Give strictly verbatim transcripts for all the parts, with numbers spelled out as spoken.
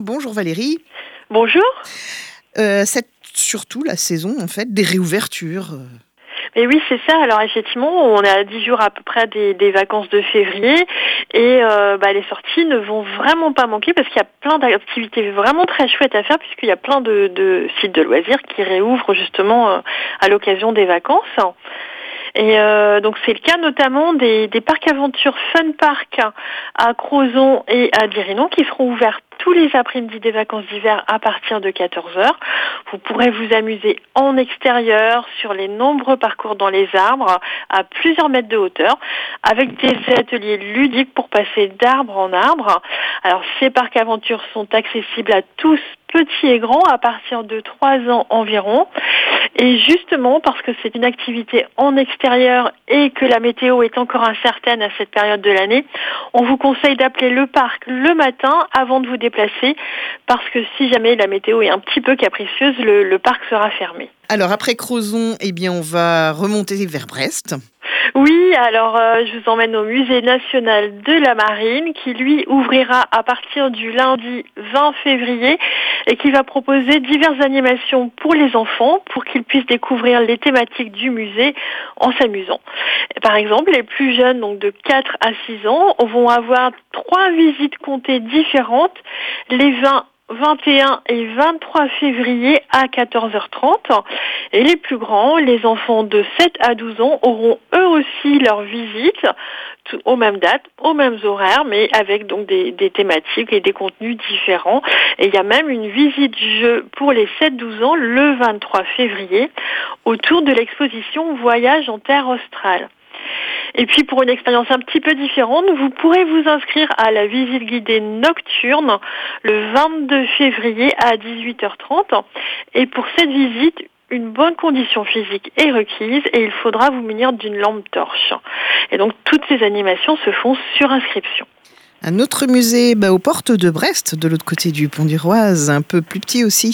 Bonjour Valérie. Bonjour. Euh, c'est surtout la saison en fait des réouvertures. Et oui, c'est ça. Alors effectivement, on est à dix jours à peu près des, des vacances de février et euh, bah, les sorties ne vont vraiment pas manquer parce qu'il y a plein d'activités vraiment très chouettes à faire puisqu'il y a plein de, de sites de loisirs qui réouvrent justement euh, à l'occasion des vacances. Et euh, donc c'est le cas notamment des, des parcs aventures Fun Park à Crozon et à Dirinon qui seront ouverts tous les après-midi des vacances d'hiver à partir de quatorze heures. Vous pourrez vous amuser en extérieur sur les nombreux parcours dans les arbres à plusieurs mètres de hauteur avec des ateliers ludiques pour passer d'arbre en arbre. Alors ces parcs aventures sont accessibles à tous, petits et grands, à partir de trois ans environ. Et justement, parce que c'est une activité en extérieur et que la météo est encore incertaine à cette période de l'année, on vous conseille d'appeler le parc le matin avant de vous déplacer, parce que si jamais la météo est un petit peu capricieuse, le, le parc sera fermé. Alors après Crozon, eh bien on va remonter vers Brest. Oui, alors euh, je vous emmène au Musée national de la Marine qui lui ouvrira à partir du lundi vingt février et qui va proposer diverses animations pour les enfants pour qu'ils puissent découvrir les thématiques du musée en s'amusant. Par exemple, les plus jeunes, donc de quatre à six ans, vont avoir trois visites comptées différentes les vingt vingt et un et vingt-trois février à quatorze heures trente. Et les plus grands, les enfants de sept à douze ans, auront eux aussi leur visite aux mêmes dates, aux mêmes horaires, mais avec donc des, des thématiques et des contenus différents. Et il y a même une visite jeu pour les sept douze ans le vingt-trois février autour de l'exposition Voyage en terre australe. Et puis pour une expérience un petit peu différente, vous pourrez vous inscrire à la visite guidée nocturne le vingt-deux février à dix-huit heures trente. Et pour cette visite, une bonne condition physique est requise et il faudra vous munir d'une lampe torche. Et donc toutes ces animations se font sur inscription. Un autre musée bah, aux portes de Brest, de l'autre côté du Pont d'Iroise, un peu plus petit aussi.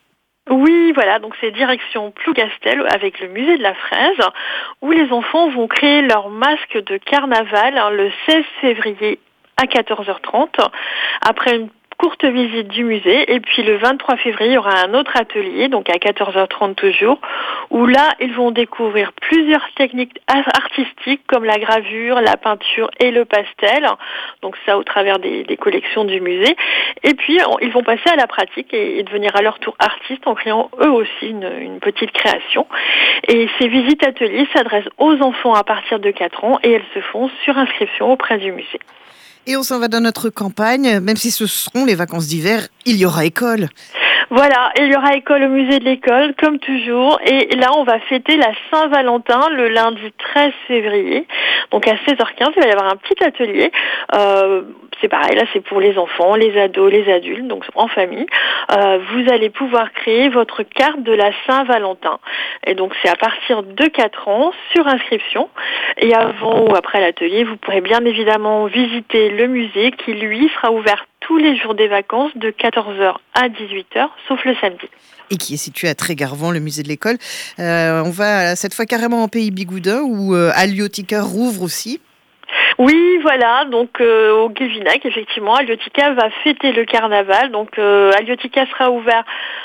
Oui, voilà, donc c'est direction Plougastel avec le musée de la fraise où les enfants vont créer leur masque de carnaval hein, le seize février à quatorze heures trente après une courte visite du musée. Et puis le vingt-trois février, il y aura un autre atelier, donc à quatorze heures trente toujours, où là, ils vont découvrir plusieurs techniques artistiques comme la gravure, la peinture et le pastel. Donc ça au travers des, des collections du musée. Et puis, ils vont passer à la pratique et, et devenir à leur tour artistes en créant eux aussi une, une petite création. Et ces visites ateliers s'adressent aux enfants à partir de quatre ans et elles se font sur inscription auprès du musée. Et on s'en va dans notre campagne, même si ce seront les vacances d'hiver, il y aura école. Voilà, et il y aura école au musée de l'école, comme toujours. Et là, on va fêter la Saint-Valentin le lundi treize février. Donc à seize heures quinze, il va y avoir un petit atelier. Euh, c'est pareil, là, c'est pour les enfants, les ados, les adultes, donc en famille. Euh, vous allez pouvoir créer votre carte de la Saint-Valentin. Et donc, c'est à partir de quatre ans, sur inscription. Et avant ou après l'atelier, vous pourrez bien évidemment visiter le musée qui, lui, sera ouvert tous les jours des vacances de quatorze heures à dix-huit heures, sauf le samedi. Et qui est situé à Trégarvan, le musée de l'école. Euh, on va cette fois carrément en pays bigoudin où euh, Aliotica rouvre aussi. Oui, voilà, donc euh, au Guilvinac, effectivement, Aliotica va fêter le carnaval. Donc euh, Aliotica sera ouvert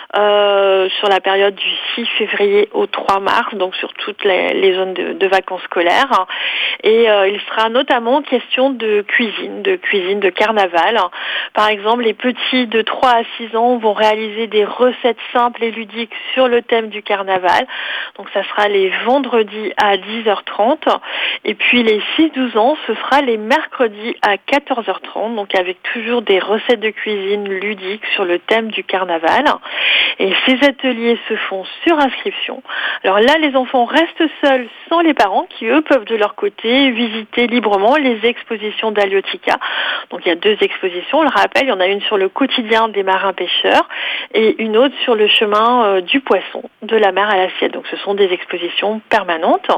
euh, sur la période du six février au trois mars, donc sur toutes les, les zones de, de vacances scolaires. Et euh, il sera notamment question de cuisine, de cuisine de carnaval. Par exemple, les petits de trois à six ans vont réaliser des recettes simples et ludiques sur le thème du carnaval. Donc ça sera les vendredis à dix heures trente. Et puis les six douze ans, ce sera les mercredis à quatorze heures trente, donc avec toujours des recettes de cuisine ludiques sur le thème du carnaval. Et ces ateliers se font sur inscription. Alors là, les enfants restent seuls sans les parents qui, eux, peuvent de leur côté visiter librement les expositions d'Aliotica. Donc il y a deux expositions, je le rappelle, il y en a une sur le quotidien des marins pêcheurs et une autre sur le chemin euh, du poisson, de la mer à l'assiette. Donc ce sont des expositions permanentes.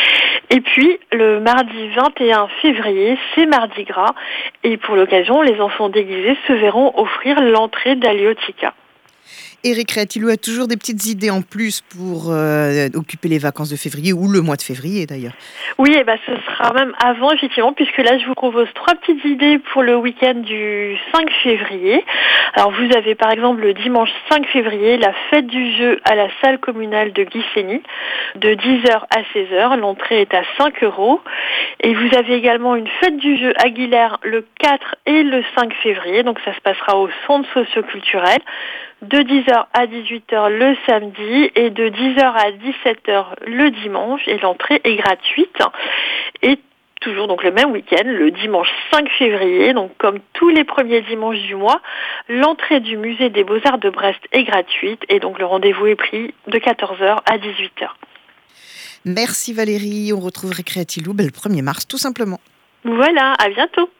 Et puis, le mardi vingt et un février, c'est Mardi Gras. Et pour l'occasion, les enfants déguisés se verront offrir l'entrée d'Aliotica. Et Récréatilou a toujours des petites idées en plus pour euh, occuper les vacances de février ou le mois de février d'ailleurs. Oui, et ben ce sera même avant effectivement, puisque là je vous propose trois petites idées pour le week-end du cinq février. Alors vous avez par exemple le dimanche cinq février la fête du jeu à la salle communale de Guissény de dix heures à seize heures. L'entrée est à cinq euros. Et vous avez également une fête du jeu à Guilherme le quatre et le cinq février. Donc ça se passera au centre socio-culturel de dix heures à dix-huit heures le samedi et de dix heures à dix-sept heures le dimanche. Et l'entrée est gratuite. Et toujours donc le même week-end, le dimanche cinq février, donc comme tous les premiers dimanches du mois, l'entrée du musée des Beaux-Arts de Brest est gratuite et donc le rendez-vous est pris de quatorze heures à dix-huit heures. Merci Valérie, on retrouve Récréatilou ben, le premier mars tout simplement. Voilà, à bientôt.